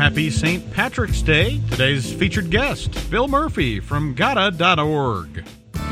Happy St. Patrick's Day. Today's featured guest, Bill Murphy from GATA.org.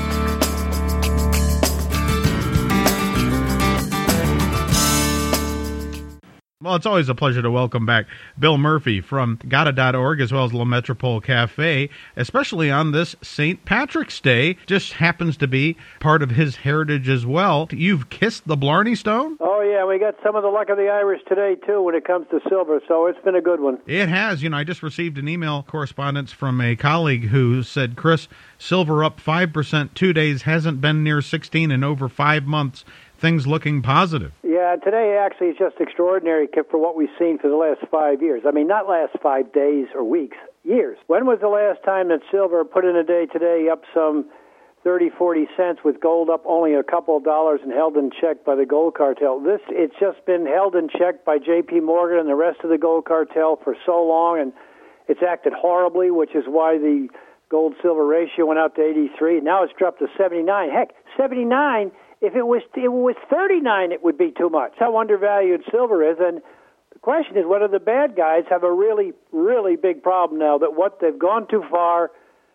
Well, it's always a pleasure to welcome back Bill Murphy from GATA.org as well as La Metropole Cafe, especially on this St. Patrick's Day. Just happens to be part of his heritage as well. You've kissed the Blarney Stone? Oh, yeah, we got some of the luck of the Irish today, too, when it comes to silver, so it's been a good one. It has. I just received an email correspondence from a colleague who said, Chris, silver up 5%, 2 days, hasn't been near 16 in over 5 months. Things looking positive. Yeah, today actually is just extraordinary for what we've seen for the last 5 years. I mean, not last 5 days or weeks, years. When was the last time that silver put in a day today up some 30, 40 cents with gold up only a couple of dollars and held in check by the gold cartel? It's just been held in check by J.P. Morgan and the rest of the gold cartel for so long, and it's acted horribly, which is why the gold-silver ratio went out to 83. Now it's dropped to 79. Heck, 79... If it was 39, it would be too much. How undervalued silver is, and the question is whether the bad guys have a really, really big problem now. That what they've gone too far,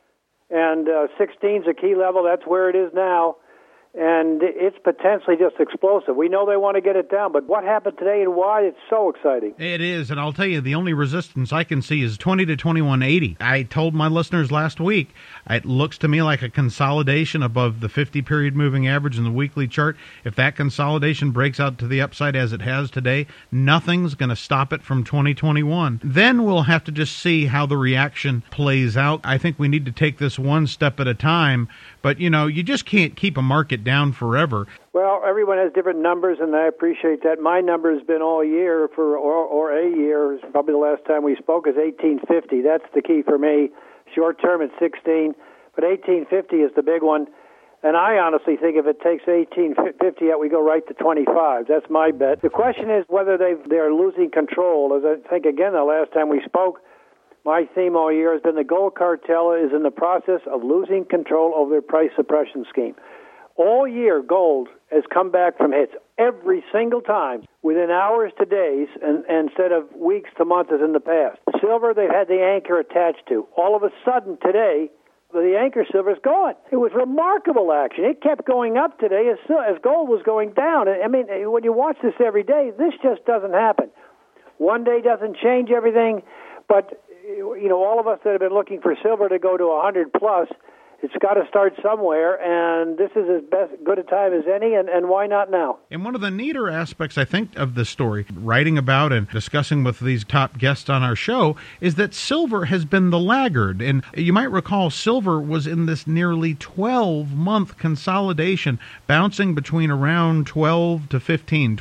and 16 is a key level. That's where it is now, and it's potentially just explosive. We know they want to get it down, but what happened today and why? It's so exciting. It is, and I'll tell you, the only resistance I can see is 20 to 21.80. I told my listeners last week, it looks to me like a consolidation above the 50-period moving average in the weekly chart. If that consolidation breaks out to the upside as it has today, nothing's going to stop it from 2021. Then we'll have to just see how the reaction plays out. I think we need to take this one step at a time, but, you just can't keep a market down forever. Well, everyone has different numbers, and I appreciate that. My number has been all year, or a year, probably the last time we spoke, is 1850. That's the key for me. Short term at 16, but 1850 is the big one. And I honestly think if it takes 1850 out, we go right to 25. That's my bet. The question is whether they're losing control. As I think, again, the last time we spoke, my theme all year has been the gold cartel is in the process of losing control over their price suppression scheme. All year, gold has come back from hits every single time within hours to days and instead of weeks to months as in the past. Silver, they've had the anchor attached to. All of a sudden today, the anchor silver is gone. It was remarkable action. It kept going up today as gold was going down. I mean, when you watch this every day, this just doesn't happen. One day doesn't change everything, but all of us that have been looking for silver to go to 100 plus, it's got to start somewhere, and this is as good a time as any, and why not now? And one of the neater aspects, I think, of this story, writing about and discussing with these top guests on our show, is that silver has been the laggard. And you might recall silver was in this nearly 12-month consolidation, bouncing between around 12 to 15,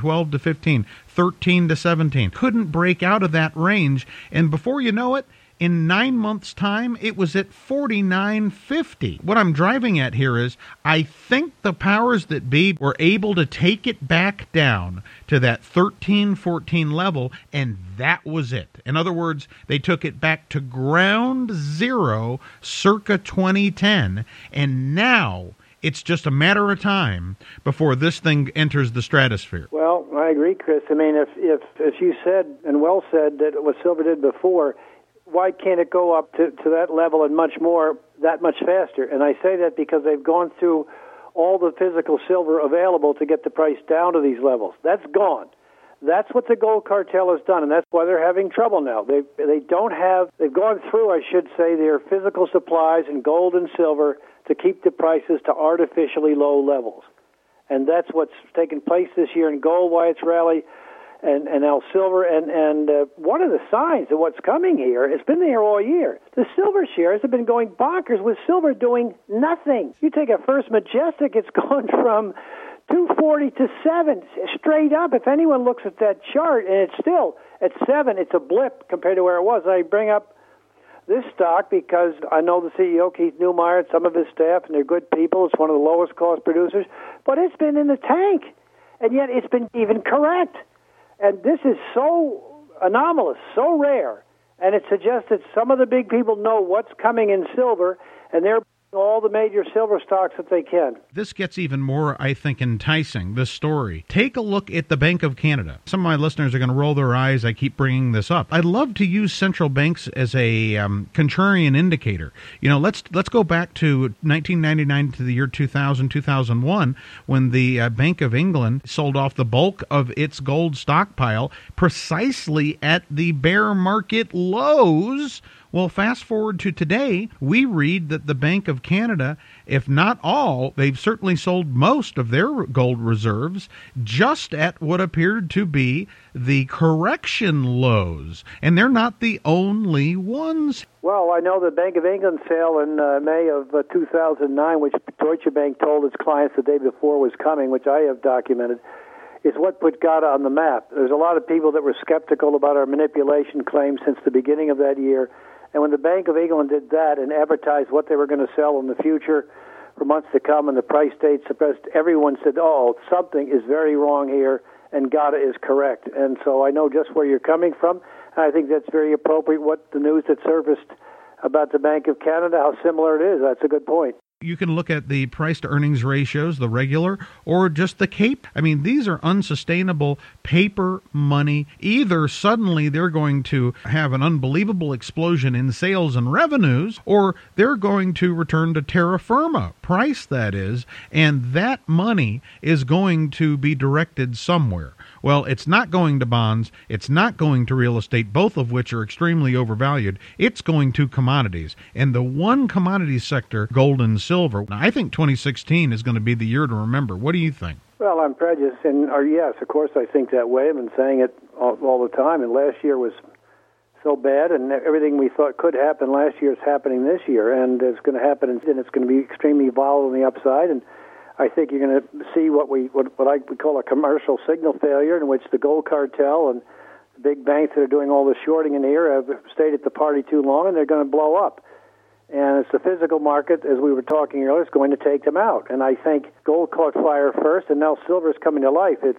13 to 17. Couldn't break out of that range, and before you know it, in 9 months' time, it was at 49.50. What I'm driving at here is I think the powers that be were able to take it back down to that 13, 14 level, and that was it. In other words, they took it back to ground zero circa 2010, and now it's just a matter of time before this thing enters the stratosphere. Well, I agree, Chris. I mean, if you said, and well said, that what silver did before, why can't it go up to that level and much more that much faster? And I say that because they've gone through all the physical silver available to get the price down to these levels. That's gone. That's what the gold cartel has done, and that's why they're having trouble now. They've gone through, I should say, their physical supplies in gold and silver to keep the prices to artificially low levels. And that's what's taken place this year in gold, why it's rallied. And now silver, and one of the signs of what's coming here, it's been there all year. The silver shares have been going bonkers with silver doing nothing. You take a First Majestic, it's gone from 240 to 7, straight up. If anyone looks at that chart, and it's still at 7, it's a blip compared to where it was. I bring up this stock because I know the CEO, Keith Neumeyer, and some of his staff, and they're good people. It's one of the lowest cost producers, but it's been in the tank, and yet it's been even correct. And this is so anomalous, so rare, and it suggests that some of the big people know what's coming in silver, and they're all the major silver stocks that they can. This gets even more, I think, enticing, this story. Take a look at the Bank of Canada. Some of my listeners are going to roll their eyes. I keep bringing this up. I'd love to use central banks as a contrarian indicator. Let's go back to 1999 to the year 2000, 2001, when the Bank of England sold off the bulk of its gold stockpile precisely at the bear market lows. Well, fast forward to today, we read that the Bank of Canada, if not all, they've certainly sold most of their gold reserves just at what appeared to be the correction lows. And they're not the only ones. Well, I know the Bank of England sale in May of 2009, which Deutsche Bank told its clients the day before was coming, which I have documented, is what put GATA on the map. There's a lot of people that were skeptical about our manipulation claims since the beginning of that year. And when the Bank of England did that and advertised what they were going to sell in the future for months to come and the price stayed suppressed, everyone said, oh, something is very wrong here and GATA is correct. And so I know just where you're coming from. And I think that's very appropriate, what the news that surfaced about the Bank of Canada, how similar it is. That's a good point. You can look at the price-to-earnings ratios, the regular, or just the CAPE. I mean, these are unsustainable paper money. Either suddenly they're going to have an unbelievable explosion in sales and revenues, or they're going to return to terra firma price, that is, and that money is going to be directed somewhere. Well, it's not going to bonds, it's not going to real estate, both of which are extremely overvalued. It's going to commodities. And the one commodity sector, gold and silver, I think 2016 is going to be the year to remember. What do you think? Well, I'm prejudiced, and yes, of course I think that way. I've been saying it all the time, and last year was so bad, and everything we thought could happen last year is happening this year, and it's going to happen, and it's going to be extremely volatile on the upside, and I think you're going to see what I would call a commercial signal failure, in which the gold cartel and the big banks that are doing all the shorting in here have stayed at the party too long, and they're going to blow up. And it's the physical market, as we were talking earlier, is going to take them out. And I think gold caught fire first, and now silver's coming to life. As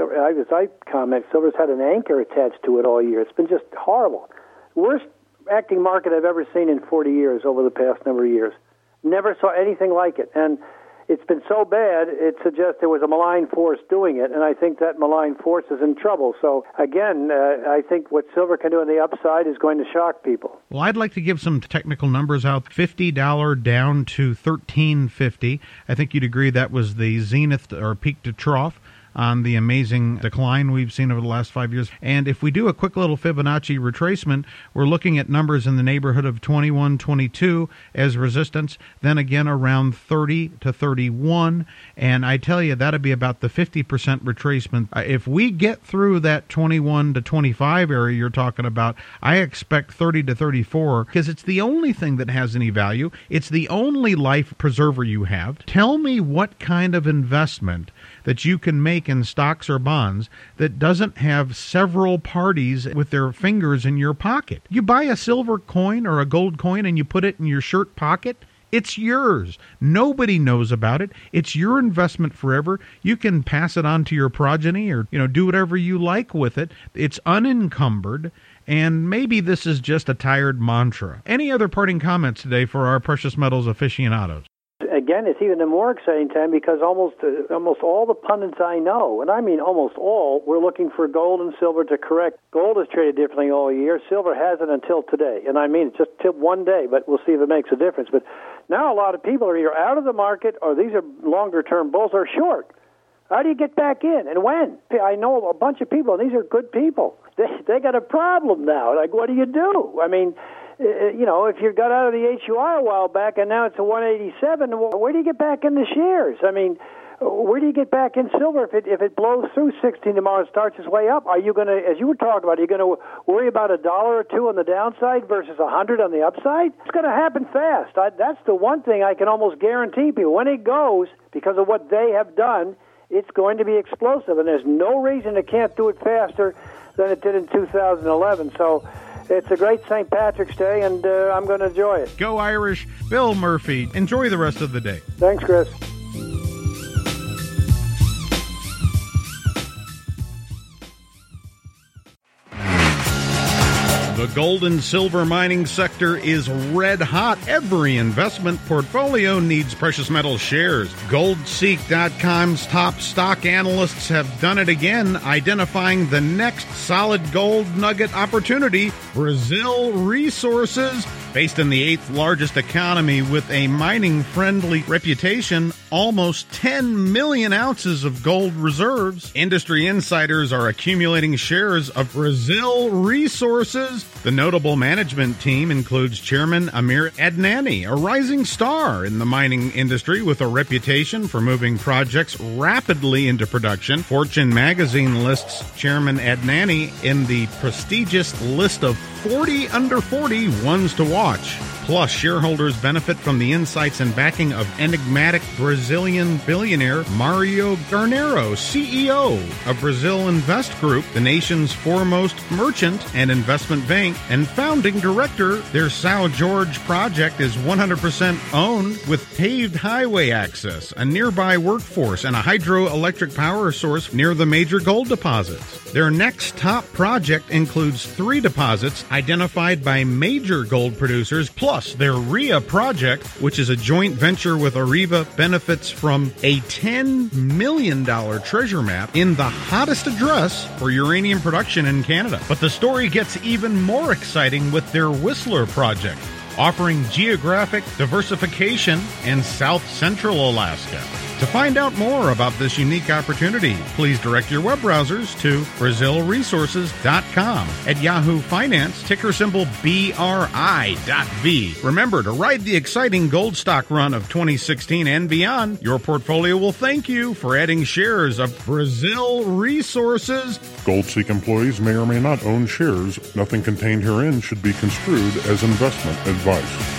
I comment, silver's had an anchor attached to it all year. It's been just horrible. Worst acting market I've ever seen in 40 years over the past number of years. Never saw anything like it. And it's been so bad, it suggests there was a malign force doing it, and I think that malign force is in trouble. So, again, I think what silver can do on the upside is going to shock people. Well, I'd like to give some technical numbers out. $50 down to $13.50. I think you'd agree that was the zenith or peak to trough on the amazing decline we've seen over the last 5 years. And if we do a quick little Fibonacci retracement, we're looking at numbers in the neighborhood of 21, 22 as resistance, then again around 30 to 31. And I tell you, that'd be about the 50% retracement. If we get through that 21 to 25 area you're talking about, I expect 30 to 34, because it's the only thing that has any value. It's the only life preserver you have. Tell me what kind of investment that you can make in stocks or bonds that doesn't have several parties with their fingers in your pocket. You buy a silver coin or a gold coin and you put it in your shirt pocket, it's yours. Nobody knows about it. It's your investment forever. You can pass it on to your progeny or, do whatever you like with it. It's unencumbered. And maybe this is just a tired mantra. Any other parting comments today for our precious metals aficionados? Again, it's even a more exciting time because almost all the pundits I know, and I mean almost all, we're looking for gold and silver to correct. Gold is traded differently all year. Silver hasn't until today. And I mean it's just till one day, but we'll see if it makes a difference. But now a lot of people are either out of the market or these are longer-term bulls or short. How do you get back in and when? I know a bunch of people, and these are good people. They got a problem now. Like, what do you do? I mean, if you got out of the HUI a while back and now it's a 187, where do you get back in the shares? I mean, where do you get back in silver if it blows through 16 tomorrow and starts its way up? Are you going to, as you were talking about, are you going to worry about $1 or $2 on the downside versus 100 on the upside? It's going to happen fast. That's the one thing I can almost guarantee people. When it goes, because of what they have done, it's going to be explosive, and there's no reason it can't do it faster than it did in 2011. So it's a great St. Patrick's Day, and I'm going to enjoy it. Go Irish. Bill Murphy. Enjoy the rest of the day. Thanks, Chris. The gold and silver mining sector is red hot. Every investment portfolio needs precious metal shares. GoldSeek.com's top stock analysts have done it again, identifying the next solid gold nugget opportunity, Brazil Resources. Based in the 8th largest economy with a mining-friendly reputation, almost 10 million ounces of gold reserves. Industry insiders are accumulating shares of Brazil Resources. The notable management team includes Chairman Amir Adnani, a rising star in the mining industry with a reputation for moving projects rapidly into production. Fortune magazine lists Chairman Adnani in the prestigious list of 40 under 40 ones to watch. Plus, shareholders benefit from the insights and backing of enigmatic Brazilian billionaire Mario Garnero, CEO of Brazil Invest Group, the nation's foremost merchant and investment bank, and founding director. Their São Jorge project is 100% owned with paved highway access, a nearby workforce, and a hydroelectric power source near the major gold deposits. Their next top project includes 3 deposits identified by major gold producers, plus their RIA project, which is a joint venture with Areva, benefits from a $10 million treasure map in the hottest address for uranium production in Canada. But the story gets even more exciting with their Whistler project, offering geographic diversification in South Central Alaska. To find out more about this unique opportunity, please direct your web browsers to BrazilResources.com. At Yahoo Finance, ticker symbol BRI.V. Remember to ride the exciting gold stock run of 2016 and beyond. Your portfolio will thank you for adding shares of Brazil Resources. GoldSeek employees may or may not own shares. Nothing contained herein should be construed as investment advice.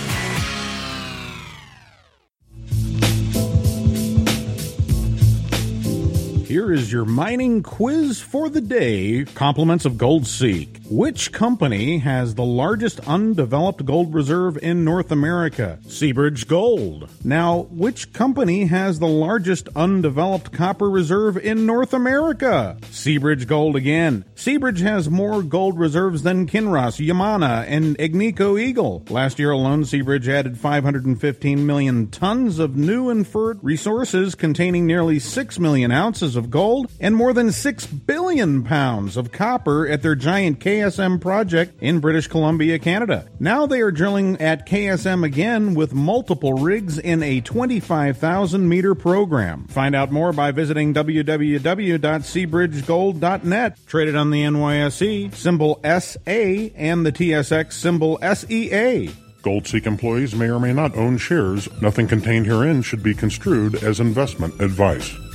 Here is your mining quiz for the day. Compliments of GoldSeek. Which company has the largest undeveloped gold reserve in North America? Seabridge Gold. Now, which company has the largest undeveloped copper reserve in North America? Seabridge Gold again. Seabridge has more gold reserves than Kinross, Yamana, and Agnico Eagle. Last year alone, Seabridge added 515 million tons of new inferred resources containing nearly 6 million ounces of gold and more than 6 billion pounds of copper at their giant KSM project in British Columbia, Canada. Now they are drilling at KSM again with multiple rigs in a 25,000-meter program. Find out more by visiting www.seabridgegold.net. Traded on the NYSE, symbol SA, and the TSX, symbol SEA. GoldSeek employees may or may not own shares. Nothing contained herein should be construed as investment advice.